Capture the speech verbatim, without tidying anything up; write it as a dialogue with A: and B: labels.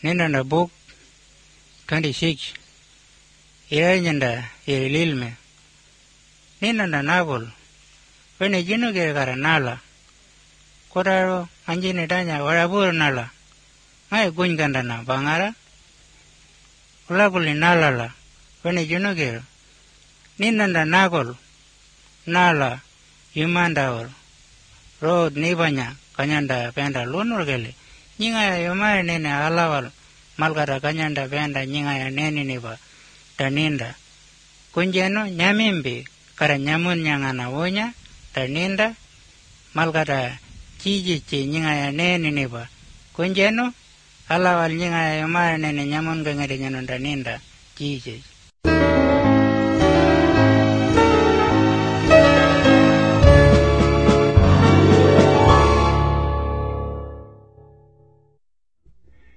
A: Nina book twenty-six. Iranyanda irilme. Nina novel. When a genu get nala. Kodaro anjinitanya warabur nala. May gunjandana bangara. Ulabuli nalala. When a genu get. Nina nagol. Nala. Yumandawal. Road nibanya. Kanyanda penda lunurgele. Nyinga yumaya nene alawal. Malgara kanyanda penda nyinga nene niba. Taninda. Kunjeno nyamimbi. Kara nyamun nyangana wonya. Taninda. Malgara chiji chi nyinga nene niba. Kunjeno. Alawal nyinga yumaya nene nyamun gengede nyanon taninda. Chiji.